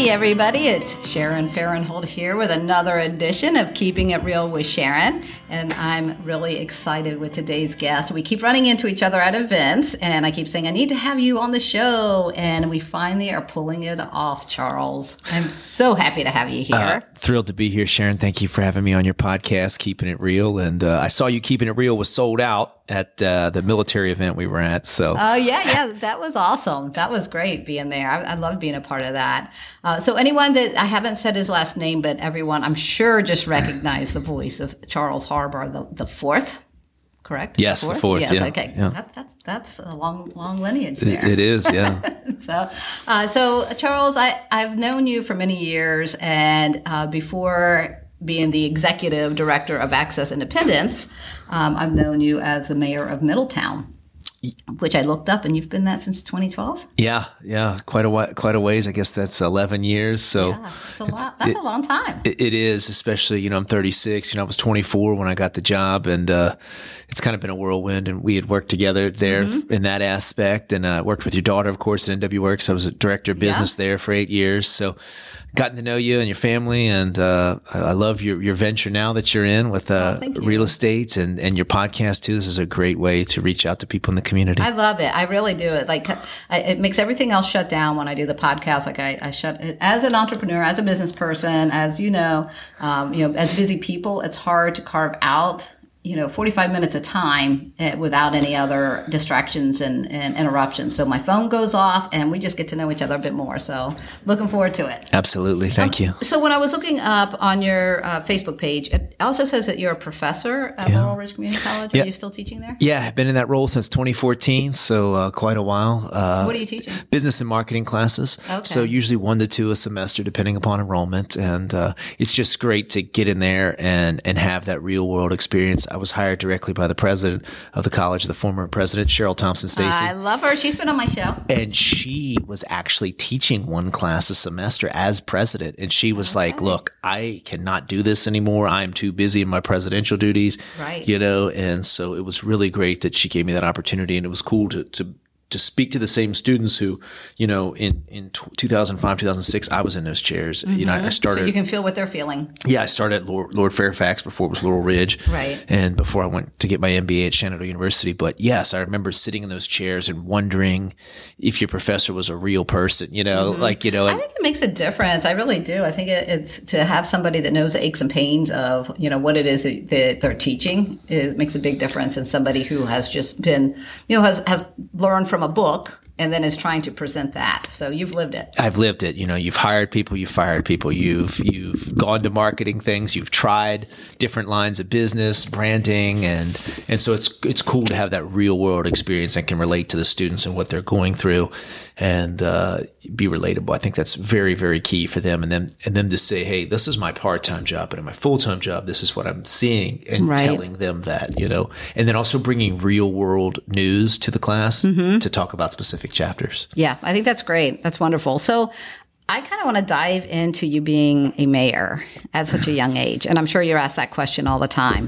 everybody. It's Sharon Farrenhold here with another edition of Keeping It Real with Sharon. And I'm really excited with today's guest. We keep running into each other at events, and I keep saying, I need to have you on the show. And we finally are pulling it off, Charles. I'm so happy to have you here. Thrilled to be here, Sharon. Thank you for having me on your podcast, Keeping It Real. And I saw you Keeping It Real was sold out at the military event we were at. So, yeah, that was awesome. That was great being there. I loved being a part of that. So anyone that I haven't said his last name, but everyone I'm sure just recognized the voice of Charles Harbor, the fourth. Correct? Yes, the fourth. Yes, yeah. Okay. Yeah. That's a long lineage there. It is, yeah. So Charles, I've known you for many years, and before being the executive director of Access Independence, I've known you as the mayor of Middletown, which I looked up, and you've been that since 2012. Yeah, quite a ways. I guess that's 11 years. So yeah, that's a long time. It is, especially I'm 36. I was 24 when I got the job, and it's kind of been a whirlwind. And we had worked together there in that aspect, and worked with your daughter, of course, at NWWorks. I was a director of business there for 8 years. So gotten to know you and your family, and I love your venture now that you're in with real estate and your podcast too. This is a great way to reach out to people in the community. I love it. I really do. It makes everything else shut down when I do the podcast. I shut it as an entrepreneur, as a business person, as as busy people. It's hard to carve out 45 minutes of time without any other distractions and interruptions. So my phone goes off and we just get to know each other a bit more. So looking forward to it. Absolutely. Thank you. So when I was looking up on your Facebook page, it also says that you're a professor at Laurel Ridge Community College. Are you still teaching there? Yeah, I've been in that role since 2014, so quite a while. What are you teaching? Business and marketing classes. Okay. So usually 1 to 2 a semester, depending upon enrollment. And it's just great to get in there and have that real world experience. I was hired directly by the president of the college, the former president, Cheryl Thompson Stacy. I love her. She's been on my show. And she was actually teaching 1 class a semester as president. And she was like, look, I cannot do this anymore. I'm too busy in my presidential duties. Right. And so it was really great that she gave me that opportunity. And it was cool to speak to the same students who, in 2005, 2006, I was in those chairs. I started. So you can feel what they're feeling. Yeah, I started at Lord Fairfax before it was Laurel Ridge. Right. And before I went to get my MBA at Shenandoah University. But yes, I remember sitting in those chairs and wondering if your professor was a real person, I think it makes a difference. I really do. I think it's to have somebody that knows the aches and pains of, what it is that they're teaching. It makes a big difference in somebody who has just been, has learned from a book and then is trying to present that. So you've lived it. I've lived it. You've hired people, you've fired people, you've gone to marketing things, you've tried different lines of business, branding, and so it's cool to have that real world experience and can relate to the students and what they're going through and be relatable. I think that's very, very key for them, and them to say, hey, this is my part-time job, but in my full-time job, this is what I'm seeing, and telling them that, and then also bringing real world news to the class to talk about specific chapters. Yeah, I think that's great. That's wonderful. So I kind of want to dive into you being a mayor at such a young age. And I'm sure you're asked that question all the time.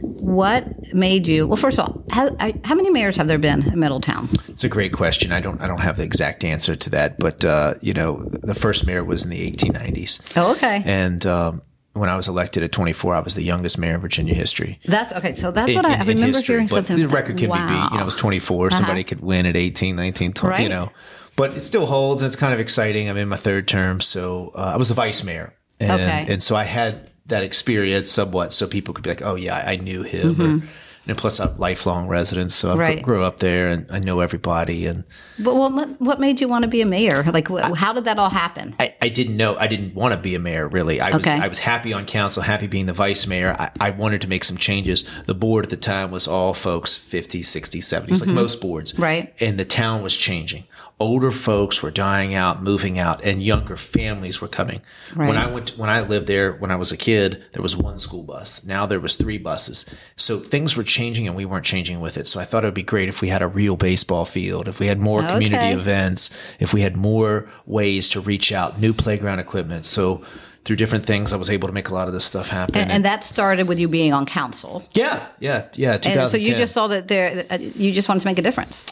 What made you, well, first of all, how many mayors have there been in Middletown? It's a great question. I don't have the exact answer to that, but, the first mayor was in the 1890s. Oh, okay. And, when I was elected at 24, I was the youngest mayor in Virginia history. That's okay. So that's what I remember history, hearing but something. The record can be beat. I was 24. Somebody could win at 18, 19, 20, But it still holds, and it's kind of exciting. I'm in my 3rd term, so I was the vice mayor. And so I had that experience somewhat, so people could be like, oh, yeah, I knew him. And plus, I'm a lifelong resident, so I grew up there, and I know everybody. But what made you want to be a mayor? How did that all happen? I didn't know. I didn't want to be a mayor, really. I was happy on council, happy being the vice mayor. I wanted to make some changes. The board at the time was all folks 50s, 60s, 70s, like most boards. Right. And the town was changing. Older folks were dying out, moving out, and younger families were coming. Right. When I lived there, when I was a kid, there was 1 school bus. Now there was 3 buses. So things were changing, and we weren't changing with it. So I thought it would be great if we had a real baseball field, if we had more community events, if we had more ways to reach out, new playground equipment. So through different things, I was able to make a lot of this stuff happen. And that started with you being on council. Yeah, 2010. And so you just saw that you just wanted to make a difference.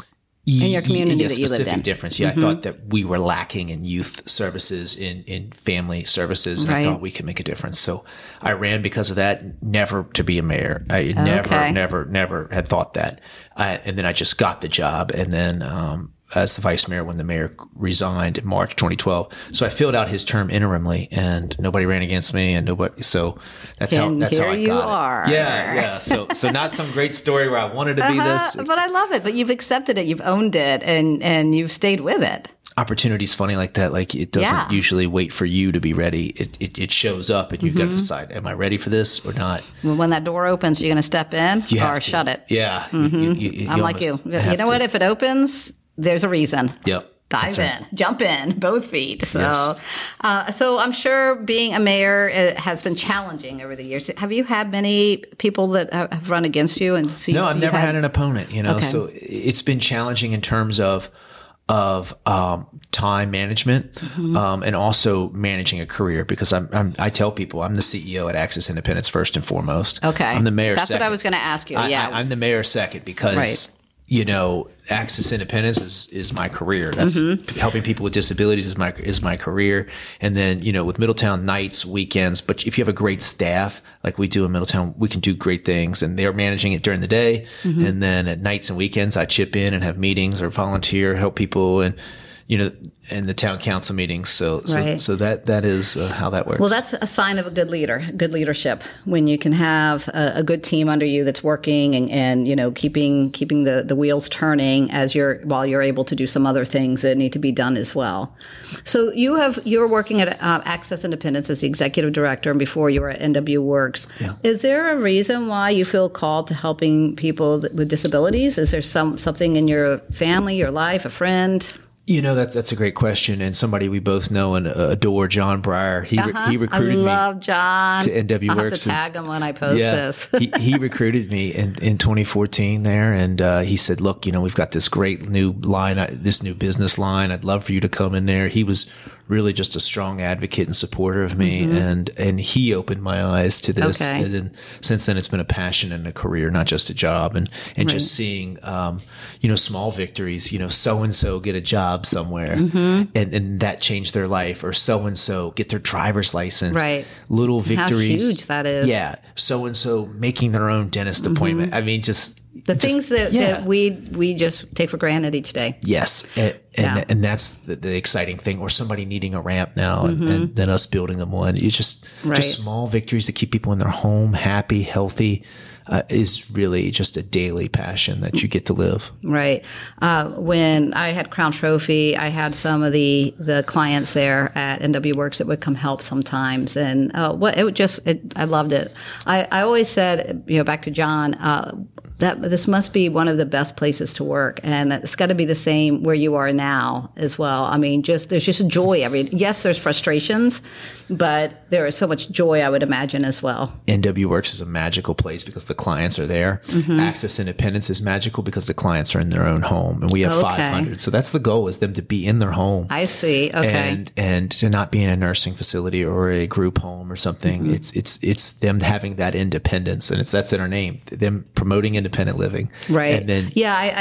in your community that you lived specific in. difference. Yeah, I thought that we were lacking in youth services, in family services, and I thought we could make a difference. So I ran because of that, never to be a mayor. I never had thought that. And then I just got the job. And then as the vice mayor when the mayor resigned in March 2012. So I filled out his term interimly, and nobody ran against me, and nobody. So that's how I got it. Yeah. So not some great story where I wanted to be this, but I love it. But you've accepted it, you've owned it, and you've stayed with it. Opportunity's funny like that. Like it doesn't usually wait for you to be ready. It shows up, and you've got to decide: am I ready for this or not? Well, when that door opens, you're going to step in or shut it. Yeah, I'm like you. You know what? If it opens, there's a reason. Yep. Dive in, jump in, both feet. So, so I'm sure being a mayor has been challenging over the years. Have you had many people that have run against you? And no, I've never had an opponent. So it's been challenging in terms of time management, and also managing a career, because I tell people I'm the CEO at Access Independence first and foremost. Okay. I'm the mayor That's second. what I was going to ask you. I'm the mayor second because Access Independence is my career. That's helping people with disabilities is my career. And then, with Middletown nights, weekends, but if you have a great staff like we do in Middletown, we can do great things, and they're managing it during the day. And then at nights and weekends, I chip in and have meetings or volunteer, help people, and in the town council meetings. So that is how that works. Well, that's a sign of a good leader, good leadership, when you can have a good team under you that's working and keeping the wheels turning while you're able to do some other things that need to be done as well. So you're working at Access Independence as the executive director, and before you were at NW Works. Yeah. Is there a reason why you feel called to helping people with disabilities? Is there something in your family, your life, a friend? That's a great question, and somebody we both know and adore, John Breyer. He recruited me. I love John. To NW Works. I'll have to tag him when I post this. he recruited me in 2014 there, and he said, "Look, we've got this great new line, this new business line. I'd love for you to come in there." He was really just a strong advocate and supporter of me, and he opened my eyes to this. Okay. And then since then, it's been a passion and a career, not just a job, and just seeing small victories. So and so get a job somewhere, and that changed their life, or so and so get their driver's license. Right, little victories. How huge that is. Yeah, so and so making their own dentist appointment. I mean, just the things that we just take for granted each day. Yes. And that's the exciting thing, or somebody needing a ramp now and then us building them one. It's just small victories that keep people in their home happy, healthy, is really just a daily passion that you get to live. Right. When I had Crown Trophy, I had some of the clients there at NW Works that would come help sometimes. And I loved it. I always said, back to John, that this must be one of the best places to work, and it's got to be the same where you are now as well. I mean, there's just joy. Yes, there's frustrations, but there is so much joy, I would imagine, as well. NW Works is a magical place because the clients are there. Access Independence is magical because the clients are in their own home, and we have 500. So that's the goal, is them to be in their home. I see. Okay. And to not be in a nursing facility or a group home or something. It's them having that independence, and that's in our name. Them promoting independent living. Right. And then,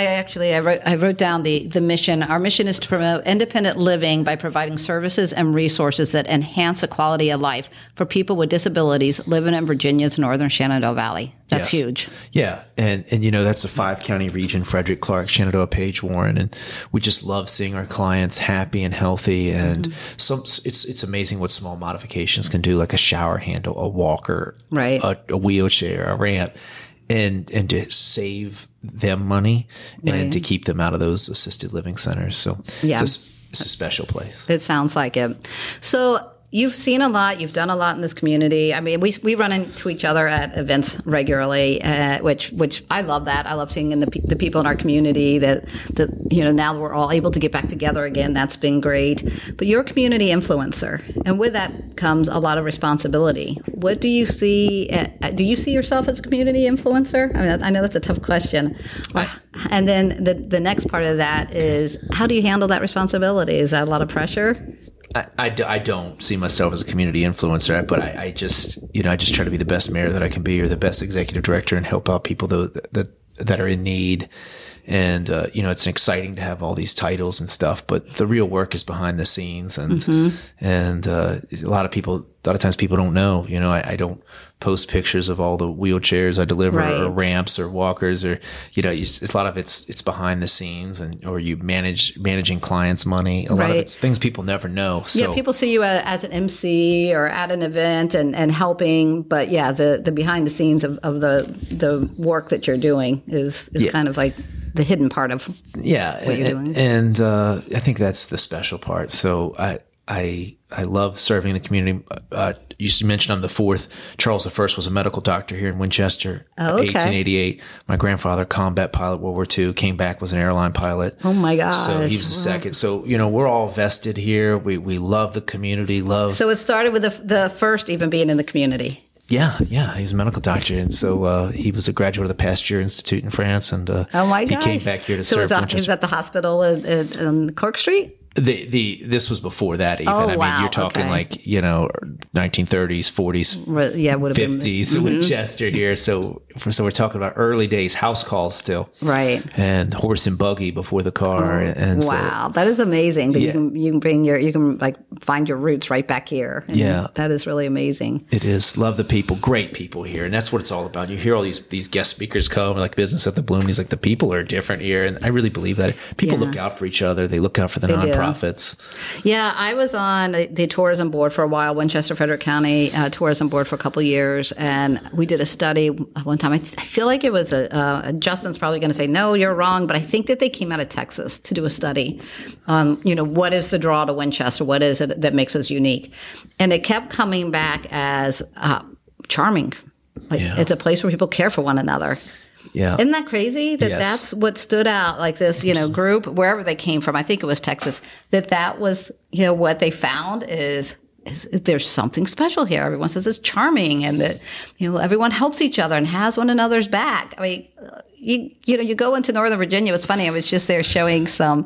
I wrote down the mission. Our mission is to promote independent living by providing services and resources that enhance the quality of life for people with disabilities living in Virginia's Northern Shenandoah Valley. That's huge. Yeah. And that's a 5-county region: Frederick, Clark, Shenandoah, Page, Warren. And we just love seeing our clients happy and healthy. And it's amazing what small modifications can do, like a shower handle, a walker, a wheelchair, a ramp. And to save them money and to keep them out of those assisted living centers. So it's a special place. It sounds like it. So you've seen a lot. You've done a lot in this community. I mean, we run into each other at events regularly, which I love that. I love seeing the people in our community that now we're all able to get back together again. That's been great. But you're a community influencer, and with that comes a lot of responsibility. What do you see? Do you see yourself as a community influencer? I mean, I know that's a tough question. And then the next part of that is, how do you handle that responsibility? Is that a lot of pressure? I don't see myself as a community influencer, but I just try to be the best mayor that I can be, or the best executive director, and help out people that are in need. And, it's exciting to have all these titles and stuff, but the real work is behind the scenes. And, a lot of times people don't know, I don't post pictures of all the wheelchairs I deliver or ramps or walkers or, a lot of it's behind the scenes or you managing clients' money. A lot of it's things people never know. So. Yeah, people see you as an MC or at an event and helping, but the behind the scenes of the work that you're doing is kind of like the hidden part of what you're doing. And I think that's the special part. So I love serving the community. You mentioned I'm the fourth. Charles I was a medical doctor here in Winchester. 1888. My grandfather, combat pilot, World War II, came back, was an airline pilot. Oh my gosh. So he was the second. So, we're all vested here. We love the community, So it started with the first even being in the community. Yeah. He's a medical doctor. And so he was a graduate of the Pasteur Institute in France. And oh my gosh. He came back here to serve Winchester. He was at the hospital in Cork Street? This was before that even. Oh, I mean, you're talking 1930s, 40s, would have 50s been. Winchester here. So we're talking about early days, house calls still, right? And horse and buggy before the car. And wow, that is amazing. That you can find your roots right back here. And that is really amazing. It is. Love the people, great people here, and that's what it's all about. You hear all these guest speakers come, like Business at the Bloom. He's like, the people are different here, and I really believe that people look out for each other. They look out for the nonprofits. Yeah, I was on the tourism board for a while, Winchester Frederick County tourism board for a couple of years, and we did a study one time. I feel like it was Justin's probably going to say, no, you're wrong, but I think that they came out of Texas to do a study on, what is the draw to Winchester? What is it that makes us unique? And it kept coming back as charming. It's a place where people care for one another. Yeah. Isn't that crazy that that's what stood out, like this, group, wherever they came from, I think it was Texas, that was, what they found is there's something special here. Everyone says it's charming and that, everyone helps each other and has one another's back. I mean, you go into Northern Virginia. It's funny. I was just there showing some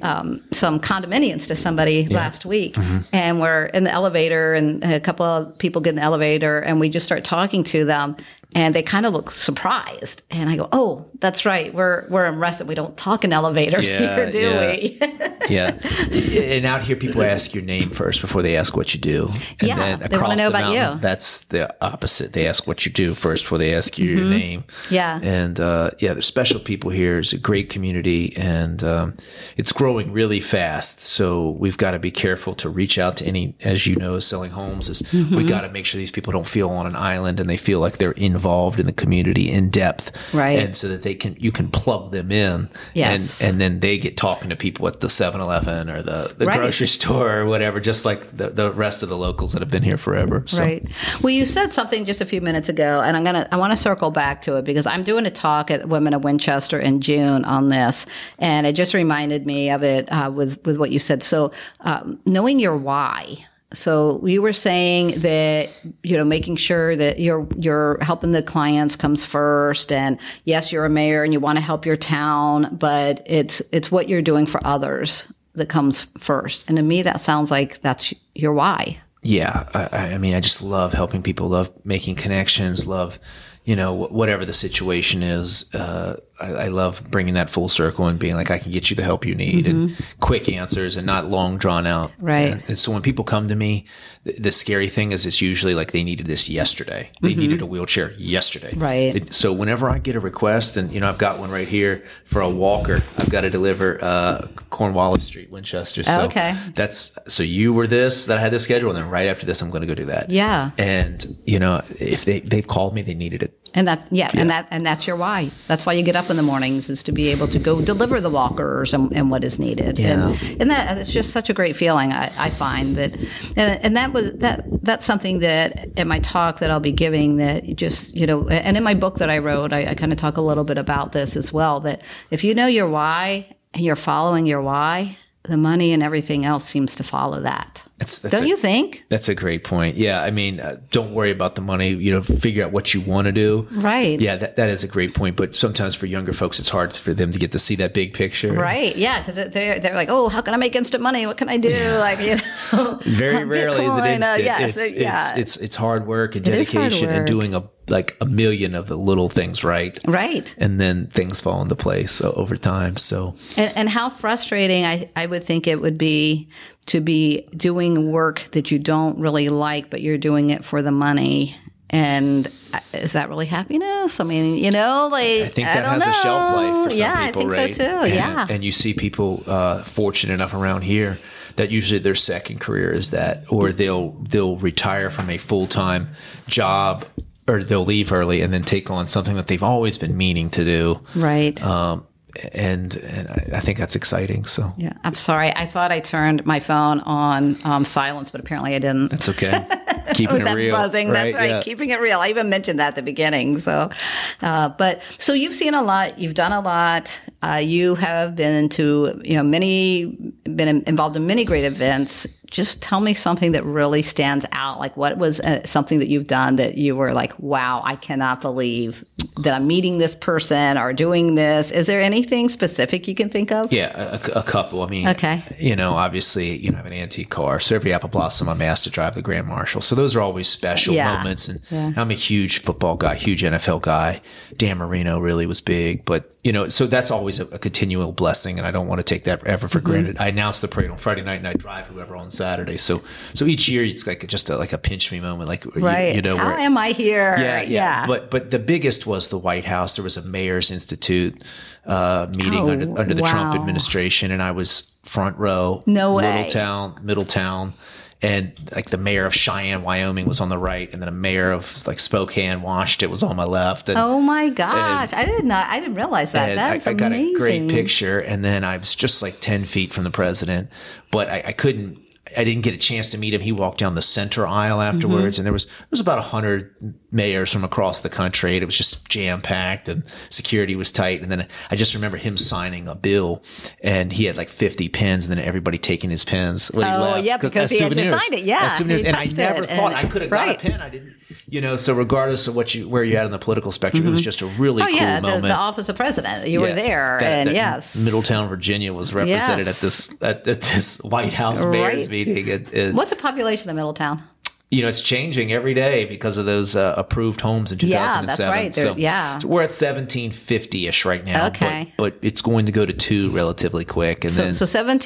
condominiums to somebody last week, and we're in the elevator, and a couple of people get in the elevator, and we just start talking to them. And they kind of look surprised. And I go, oh, that's right. We're in Reston. We don't talk in elevators here, do we? Yeah. And out here, people ask your name first before they ask what you do. And then they want to know about you. That's the opposite. They ask what you do first before they ask you your name. Yeah. And there's special people here. It's a great community, and it's growing really fast. So we've got to be careful to reach out to any, as you know, selling homes. We got to make sure these people don't feel on an island and they feel like they're involved in the community in depth, right? And so that you can plug them in, and then they get talking to people at the 7-Eleven or the grocery store or whatever, just like the rest of the locals that have been here forever. So. Right. Well, you said something just a few minutes ago, and I want to circle back to it because I'm doing a talk at Women of Winchester in June on this, and it just reminded me of it with what you said. So knowing your why. So you were saying that, making sure that you're helping the clients comes first. And yes, you're a mayor and you want to help your town, but it's what you're doing for others that comes first. And to me, that sounds like that's your why. Yeah. I mean, I just love helping people, love making connections, love, whatever the situation is. I love bringing that full circle and being like, I can get you the help you need and quick answers and not long drawn out. Right. And so when people come to me, the scary thing is it's usually like they needed this yesterday. They needed a wheelchair yesterday. Right. So whenever I get a request, and I've got one right here for a walker, I've got to deliver Cornwallis Street, Winchester. So so you were this, that I had this schedule, and then right after this, I'm going to go do that. Yeah. And if they've called me, they needed it. And that's your why. That's why you get up in the mornings, is to be able to go deliver the walkers and what is needed. Yeah. And that it's just such a great feeling. I find that, and that's something that in my talk that I'll be giving, that just and in my book that I wrote, I kind of talk a little bit about this as well. That if you know your why and you're following your why, the money and everything else seems to follow that. Don't you think? That's a great point. Yeah. I mean, don't worry about the money, figure out what you want to do. Right. Yeah, that is a great point. But sometimes for younger folks, it's hard for them to get to see that big picture. Right. Yeah. Because they're like, oh, how can I make instant money? What can I do? Yeah. Like, Very rarely is it instant. Yes, it's hard work and dedication and doing like a million of the little things right. Right. And then things fall into place over time. So, and how frustrating I would think it would be to be doing work that you don't really like, but you're doing it for the money. And is that really happiness? I mean, you know, like, I think that has a shelf life for some people, I think right? so too. Yeah. And you see people fortunate enough around here that usually their second career is that, or they'll retire from a full-time job, or they'll leave early and then take on something that they've always been meaning to do. Right. And I think that's exciting. So yeah, I'm sorry. I thought I turned my phone on silence, but apparently I didn't. That's okay. Keeping it real. Buzzing. Right? That's right. Yeah. Keeping it real. I even mentioned that at the beginning. So, so you've seen a lot. You've done a lot. You have been been involved in many great events. Just tell me something that really stands out. Like, what was something that you've done that you were like, wow, I cannot believe that I'm meeting this person or doing this. Is there anything specific you can think of? Yeah, a couple. I mean, okay. Obviously, I have an antique car. So every Apple Blossom, I'm asked to drive the Grand Marshal. So those are always special moments. And I'm a huge football guy, huge NFL guy. Dan Marino really was big. But, so that's always a continual blessing. And I don't want to take that ever for granted. I announce the parade on Friday night and I drive whoever on Saturday. So each year it's like just like a pinch me moment. Like, right. How am I here? Yeah. But the biggest was the White House. There was a Mayor's Institute meeting under the Trump administration, and I was front row. No way. Little town, Middletown, and like the mayor of Cheyenne, Wyoming was on the right, and then a mayor of like Spokane, Washington was on my left. And, oh my gosh, I didn't realize that. That's I got amazing. a great picture, and then I was just like 10 feet from the president, but I didn't get a chance to meet him. He walked down the center aisle afterwards, and there was about 100 mayors from across the country. And it was just jam packed, and security was tight. And then I just remember him signing a bill, and he had like 50 pens, and then everybody taking his pens when he left. Yeah, because he had just signed it. Yeah, and I never thought I could have got a pen. I didn't. So regardless of where you're at on the political spectrum, it was just a really cool moment. The office of president. You were there, yes. Middletown, Virginia was represented at this White House mayor's meeting. What's the population of Middletown? It's changing every day because of those approved homes in 2007. Yeah, that's right. So we're at 1750-ish right now. Okay. But it's going to go to 2 relatively quick. And so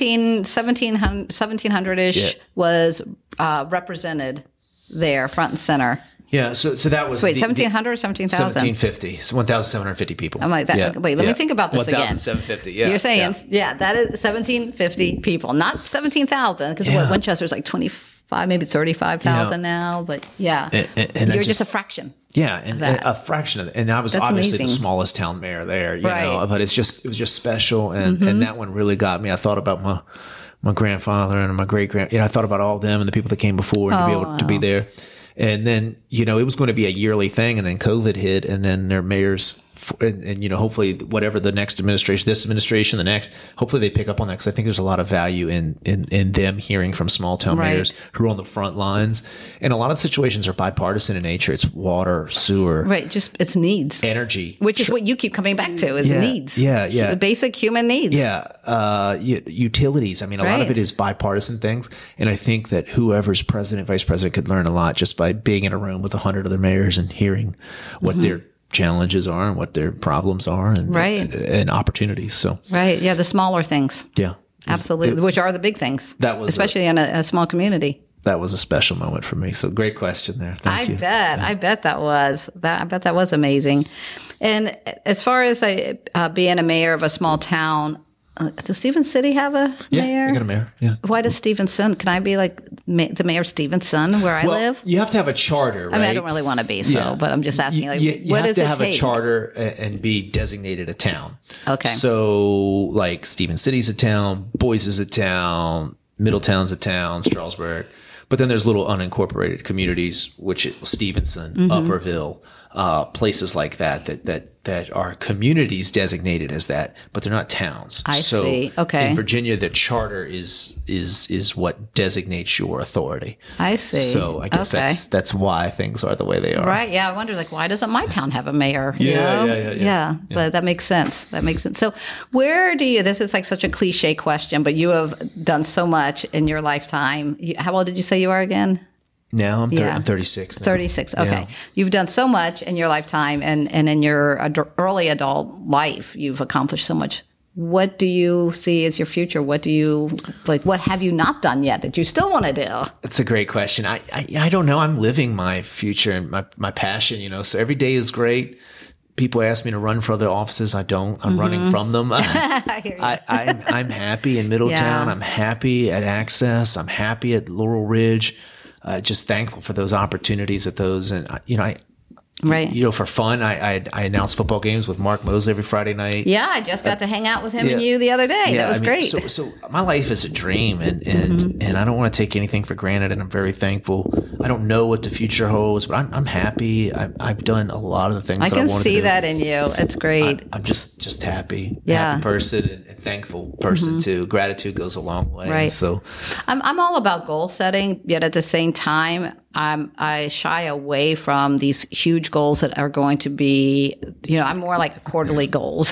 1700-ish was represented there, front and center. Yeah, so that was... Wait, 1,700 or 17,000? 1750. So 1,750 people. I'm like, wait, let me think about this again. 1,750, yeah. You're saying, that is 1,750 people, not 17,000, because Winchester's like 25, maybe 35,000 now, but and you're just a fraction. Yeah, and a fraction of it. And I was obviously the smallest town mayor there, you know, but it was just special, and that one really got me. I thought about my grandfather and my great-grand, I thought about all of them and the people that came before and to be able to be there. And then, it was going to be a yearly thing, and then COVID hit, and then their mayors, and hopefully whatever the next administration, this administration, the next, hopefully they pick up on that, because I think there's a lot of value in them hearing from small town mayors who are on the front lines. And a lot of situations are bipartisan in nature. It's water, sewer. Right, just it's needs. Energy. Which is what you keep coming back to, is needs. Yeah. The basic human needs. Yeah. Utilities. I mean, a lot of it is bipartisan things. And I think that whoever's president, vice president could learn a lot just by being in a room with 100 other mayors and hearing what their challenges are and what their problems are and opportunities. So the smaller things. Yeah. Absolutely. Which are the big things. That was especially in a small community. That was a special moment for me. So great question there. Thank you. I bet that was amazing. And as far as being a mayor of a small town, does Stevens City have a mayor? Yeah, I got a mayor. Yeah. Why does Stevenson? Can I be like the mayor of Stevenson where I live? You have to have a charter, right? I mean, I don't really want to be but I'm just asking. You have to have a charter and be designated a town. Okay. So, like Stevens City's a town, Boise is a town, Middletown's a town, Strasburg. But then there's little unincorporated communities, which Stevenson, Upperville, places like that are communities designated as that, but they're not towns. I see. Okay. In Virginia, the charter is what designates your authority. I see. So I guess that's why things are the way they are. Right. Yeah. I wonder, why doesn't my town have a mayor? Yeah. But that makes sense. So where do you? This is like such a cliche question, but you have done so much in your lifetime. How old did you say you are again? Now I'm Yeah. I'm 36 now. 36. Okay. Yeah. You've done so much in your lifetime and in your early adult life, you've accomplished so much. What do you see as your future? What do you what have you not done yet that you still want to do? That's a great question. I don't know. I'm living my future and my passion, so every day is great. People ask me to run for other offices. I don't. I'm running from them. I hear you. I'm happy in Middletown. Yeah. I'm happy at Access. I'm happy at Laurel Ridge. Just thankful for those opportunities at those. And, Right. For fun, I announce football games with Mark Mosley every Friday night. Yeah, I just got to hang out with him and yeah. you the other day. That was great. So my life is a dream, and I don't want to take anything for granted, and I'm very thankful. I don't know what the future holds, but I'm happy. I've done a lot of the things I that I can wanted see to do. that in you. It's great. I'm just happy. Yeah. Happy person and thankful person too. Gratitude goes a long way. Right. So I'm all about goal setting, yet at the same time, I shy away from these huge goals that are going to be, I'm more like quarterly goals,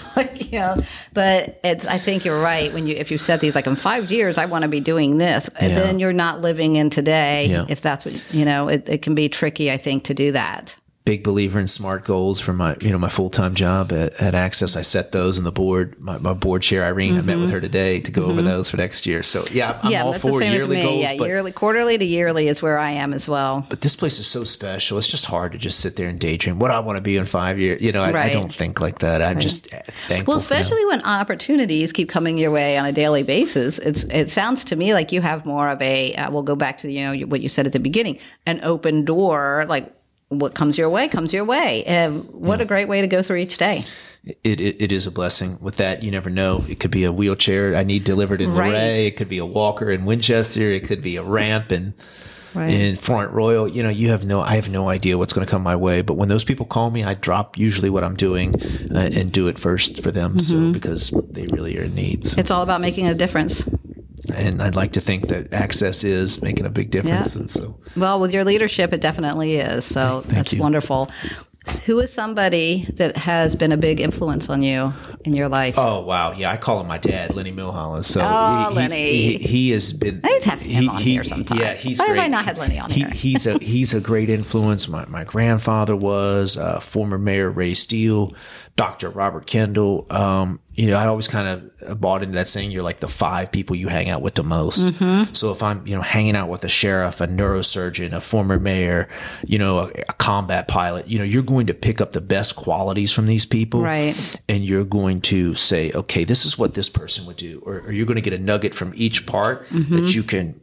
but I think you're right. If you set these, like in 5 years, I want to be doing this, and then you're not living in today. Yeah. If that's what, it can be tricky, I think, to do that. big believer in SMART goals for my, my full-time job at Access. I set those in the board, my board chair, Irene, I met with her today to go over those for next year. So I'm all that's the for same yearly as me. goals. But, yearly, quarterly to yearly is where I am as well. but this place is so special. It's just hard to just sit there and daydream what I want to be in 5 years. I Right. don't think like that. I'm just thankful. Well, especially when opportunities keep coming your way on a daily basis, it sounds to me like you have more of a. We'll go back to what you said at the beginning, an open door. Like what comes your way comes your way. What a great way to go through each day. It is a blessing. With that, you never know. It could be a wheelchair I need delivered in Right. Luray. It could be a walker in Winchester. It could be a ramp in Right. Front Royal. I have no idea what's going to come my way. But when those people call me, I drop usually what I'm doing and do it first for them. So because they really are in need. So. It's all about making a difference. And I'd like to think that Access is making a big difference. Yeah. And so, Well, with your leadership, it definitely is. So that's you. wonderful. Who is somebody that has been a big influence on you in your life? oh wow, yeah, I call him my dad, Lenny Milholland. So Lenny. he has been. I need to have him on here sometime. Yeah, he's Why great. have I not had Lenny on here? He's a great influence. My grandfather was former Mayor Ray Steele, Dr. Robert Kendall. I always kind of bought into that saying you're like the 5 people you hang out with the most. So if I'm, hanging out with a sheriff, a neurosurgeon, a former mayor, a combat pilot, you're going to pick up the best qualities from these people. Right. And you're going to say, okay, this is what this person would do. Or you're going to get a nugget from each part that you can,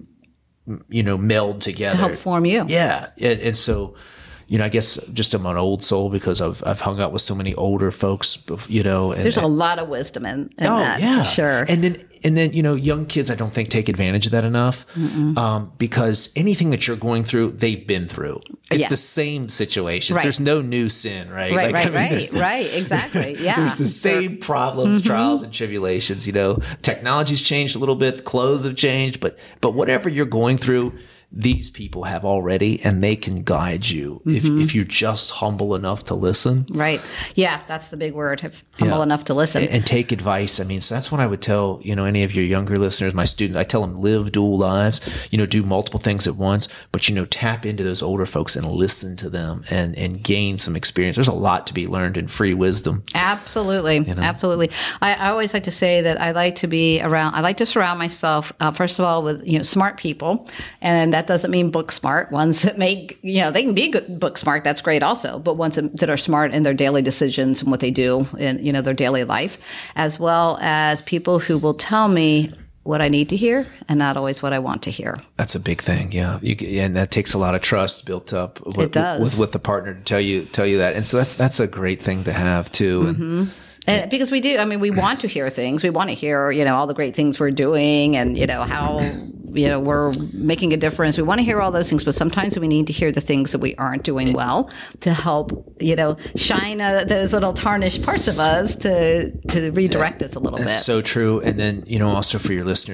meld together. To help form you. Yeah. And so, I guess just I'm an old soul because I've hung out with so many older folks, And, There's a lot of wisdom in that, yeah, for sure. And then young kids I don't think take advantage of that enough because anything that you're going through, they've been through. It's Yeah. the same situations. Right. There's no new sin, right? Right, there's right, exactly. Yeah. There's the same problems, trials, and tribulations. Technology's changed a little bit, clothes have changed, but whatever you're going through, these people have already, and they can guide you if you're just humble enough to listen. Right. Yeah, that's the big word. Humble Yeah. enough to listen. And take advice. So that's what I would tell, any of your younger listeners, my students, I tell them live dual lives, do multiple things at once, but, tap into those older folks and listen to them and gain some experience. There's a lot to be learned in free wisdom. Absolutely. Absolutely. I always like to say that I like to surround myself, first of all, with, smart people. And that doesn't mean book smart. Ones that make, they can be good book smart. That's great also. But ones that are smart in their daily decisions and what they do in, their daily life, as well as people who will tell me what I need to hear and not always what I want to hear. That's a big thing. Yeah. And that takes a lot of trust built up It does. with the partner to tell you that. And so that's a great thing to have too. And because we do, we want to hear things. We want to hear, all the great things we're doing and, how, we're making a difference. We want to hear all those things, but sometimes we need to hear the things that we aren't doing well to help, shine those little tarnished parts of us to redirect us a little bit. That's so true. And then, also for your listeners,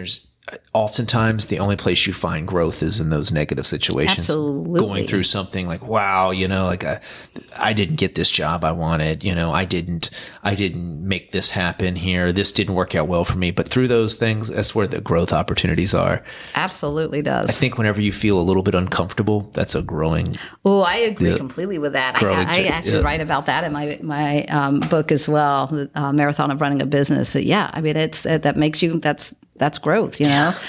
oftentimes the only place you find growth is in those negative situations. Absolutely. Going through something like, wow, like I didn't get this job I wanted, I didn't make this happen here. This didn't work out well for me. But through those things, that's where the growth opportunities are. Absolutely does. I think whenever you feel a little bit uncomfortable, that's a growing. Oh, I agree completely with that. I actually write about that in my book as well, the Marathon of Running a Business. So yeah, I mean, that makes you, that's growth,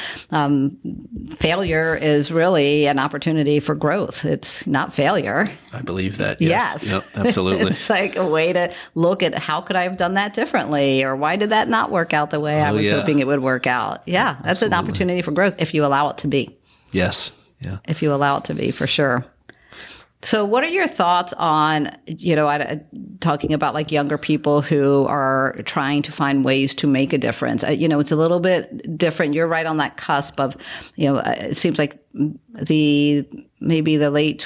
Failure is really an opportunity for growth. It's not failure. I believe that. Yes. Yep, absolutely. It's like a way to look at how could I have done that differently, or why did that not work out the way I was hoping it would work out? Yeah, that's an opportunity for growth if you allow it to be. Yes. Yeah. If you allow it to be, for sure. So what are your thoughts on, talking about like younger people who are trying to find ways to make a difference? It's a little bit different. You're right on that cusp of, it seems like maybe the late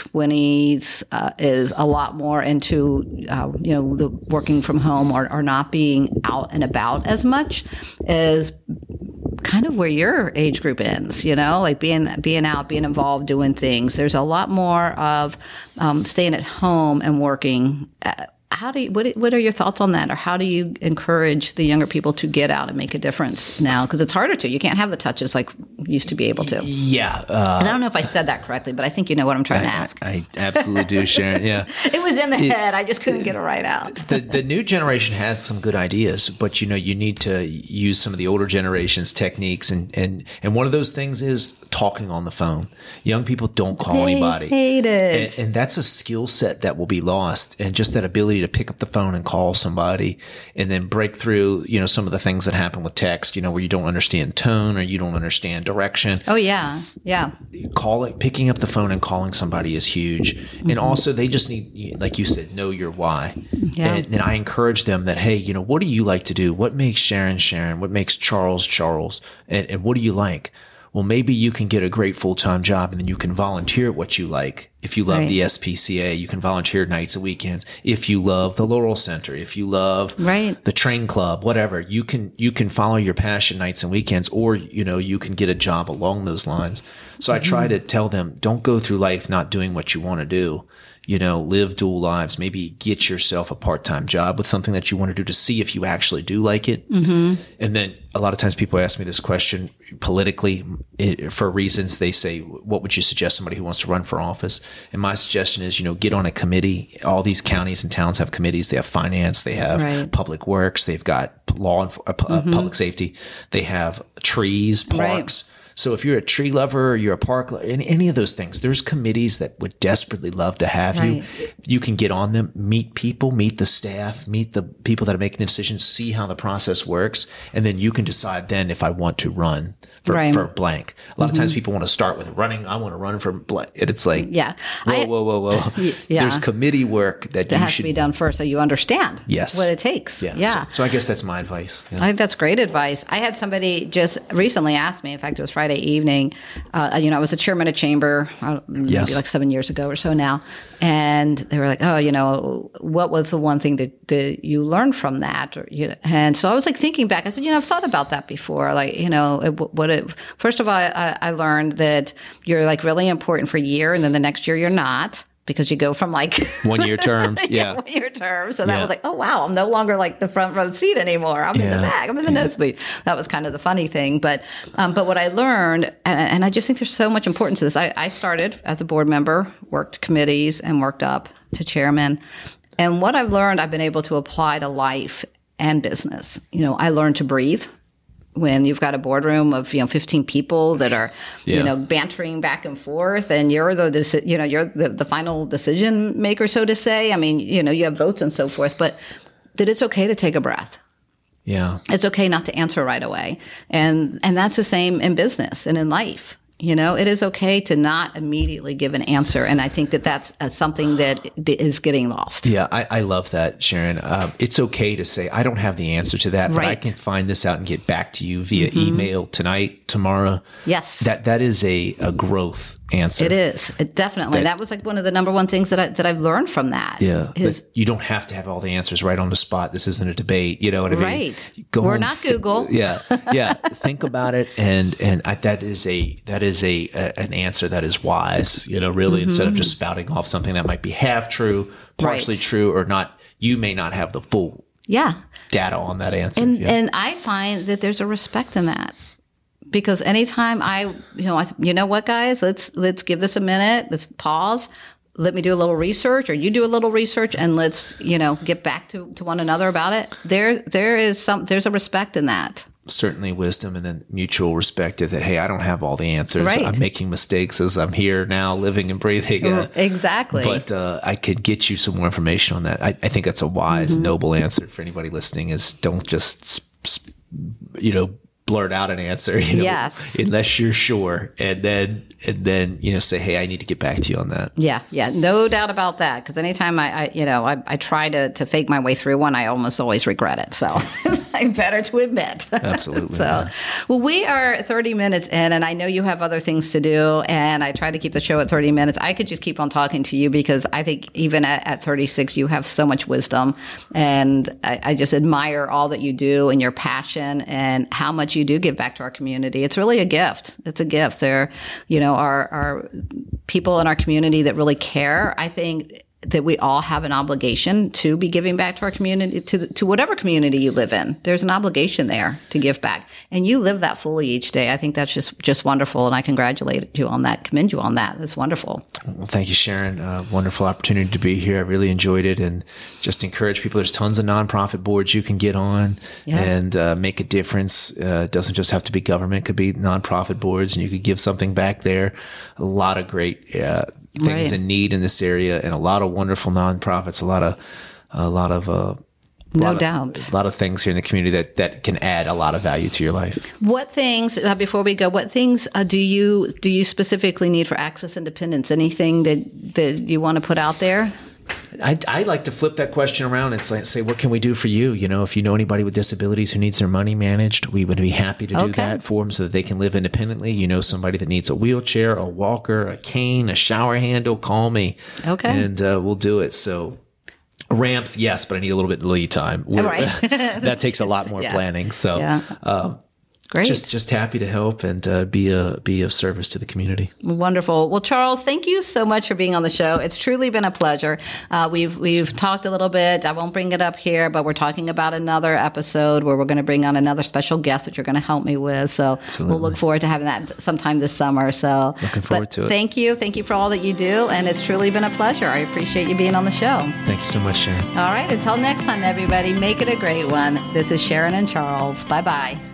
20s is a lot more into, the working from home or not being out and about as much as kind of where your age group ends, like being out, being involved, doing things. There's a lot more of staying at home and working. What are your thoughts on that? Or how do you encourage the younger people to get out and make a difference now? Because it's harder to. You can't have the touches like you used to be able to. Yeah. And I don't know if I said that correctly, but I think you know what I'm trying to ask. I absolutely do, Sharon. Yeah. It was in the head. I just couldn't get it right out. The new generation has some good ideas, but you need to use some of the older generation's techniques. And one of those things is talking on the phone. Young people don't call anybody. Hate it. And that's a skill set that will be lost. And just that ability to pick up the phone and call somebody and then break through, some of the things that happen with text, where you don't understand tone or you don't understand direction. Oh, yeah. Yeah. Picking up the phone and calling somebody is huge. Mm-hmm. And also they just need, like you said, know your why. Yeah. And I encourage them that, hey, what do you like to do? What makes Sharon Sharon? What makes Charles Charles? And what do you like? Well, maybe you can get a great full-time job and then you can volunteer at what you like. If you love the SPCA, you can volunteer nights and weekends. If you love the Laurel Center, if you love the train club, whatever, you can follow your passion nights and weekends, or, you can get a job along those lines. So I try to tell them, don't go through life not doing what you want to do. Live dual lives. Maybe get yourself a part-time job with something that you want to do to see if you actually do like it. Mm-hmm. And then a lot of times people ask me this question politically for reasons. They say, what would you suggest somebody who wants to run for office? And my suggestion is, get on a committee. All these counties and towns have committees. They have finance. They have public works. They've got law and public safety. They have trees, parks. Right. So if you're a tree lover or you're a park lover, any of those things, there's committees that would desperately love to have you. You can get on them, meet people, meet the staff, meet the people that are making the decisions, see how the process works. And then you can decide then if I want to run for blank. A lot of times people want to start with running. I want to run for blank. And it's like, whoa. Yeah. There's committee work that has to be done first so you understand what it takes. Yeah. So I guess that's my advice. Yeah. I think that's great advice. I had somebody just recently ask me, in fact, it was Friday evening. I was the chairman of chamber, maybe like 7 years ago or so now. And they were like, what was the one thing that you learned from that? And so I was like thinking back. I said, I've thought about that before. Like, first of all, I learned that you're like really important for a year, and then the next year you're not. Because you go from like 1 year terms. 1 year terms. So that was like, oh, wow, I'm no longer like the front row seat anymore. I'm in the back. I'm in the nosebleed. That was kind of the funny thing. But what I learned, and I just think there's so much importance to this. I started as a board member, worked committees, and worked up to chairman. And what I've learned, I've been able to apply to life and business. I learned to breathe. When you've got a boardroom of 15 people that are bantering back and forth, and you're the final decision maker, so to say. I mean, you have votes and so forth, but that it's okay to take a breath. Yeah, it's okay not to answer right away, and that's the same in business and in life. It is okay to not immediately give an answer. And I think that that's something that is getting lost. Yeah, I love that, Sharon. It's okay to say, I don't have the answer to that, but I can find this out and get back to you via email tonight, tomorrow. Yes. That is a growth answer. It is. Definitely. That was like one of the number one things that I've learned from that. Yeah. You don't have to have all the answers right on the spot. This isn't a debate. You know what I mean? Right. We're not Google. Yeah. Yeah. Think about it. And that is an answer that is wise, really, instead of just spouting off something that might be half true, partially true, or not. You may not have the full data on that answer. And I find that there's a respect in that. Because anytime I said, what, guys, let's give this a minute. Let's pause. Let me do a little research, or you do a little research, and let's, get back to one another about it. There's a respect in that. Certainly wisdom, and then mutual respect that, hey, I don't have all the answers. Right. I'm making mistakes as I'm here now, living and breathing. Exactly. But I could get you some more information on that. I think that's a wise, noble answer for anybody listening, is don't just, blurt out an answer, yes, unless you're sure, and then say, hey, I need to get back to you on that. Yeah, no doubt about that. Because anytime I try to fake my way through one, I almost always regret it. So I'm better to admit. Absolutely. Well, we are 30 minutes in, and I know you have other things to do, and I try to keep the show at 30 minutes. I could just keep on talking to you, because I think even at 36, you have so much wisdom, and I just admire all that you do and your passion and how much you do give back to our community. It's really a gift. It's a gift. There, are people in our community that really care. I think that we all have an obligation to be giving back to our community, to whatever community you live in. There's an obligation there to give back. And you live that fully each day. I think that's just wonderful. And I congratulate you on that, commend you on that. That's wonderful. Well, thank you, Sharon. Wonderful opportunity to be here. I really enjoyed it, and just encourage people. There's tons of nonprofit boards you can get on and make a difference. It doesn't just have to be government. It could be nonprofit boards, and you could give something back there. A lot of great things in need in this area, and a lot of wonderful nonprofits, a lot of things here in the community that can add a lot of value to your life. What things, before we go, what things do you specifically need for Access Independence? Anything that you want to put out there? I'd like to flip that question around and say, what can we do for you? If you know anybody with disabilities who needs their money managed, we would be happy to do that for them so that they can live independently. Somebody that needs a wheelchair, a walker, a cane, a shower handle, call me. Okay. And we'll do it. So ramps, yes, but I need a little bit of lead time. Right. That takes a lot more planning. So great. Just happy to help and be of service to the community. Wonderful. Well, Charles, thank you so much for being on the show. It's truly been a pleasure. We've talked a little bit. I won't bring it up here, but we're talking about another episode where we're going to bring on another special guest that you're going to help me with. So We'll look forward to having that sometime this summer. So looking forward to it. Thank you. Thank you for all that you do. And it's truly been a pleasure. I appreciate you being on the show. Thank you so much, Sharon. All right. Until next time, everybody, make it a great one. This is Sharon and Charles. Bye-bye.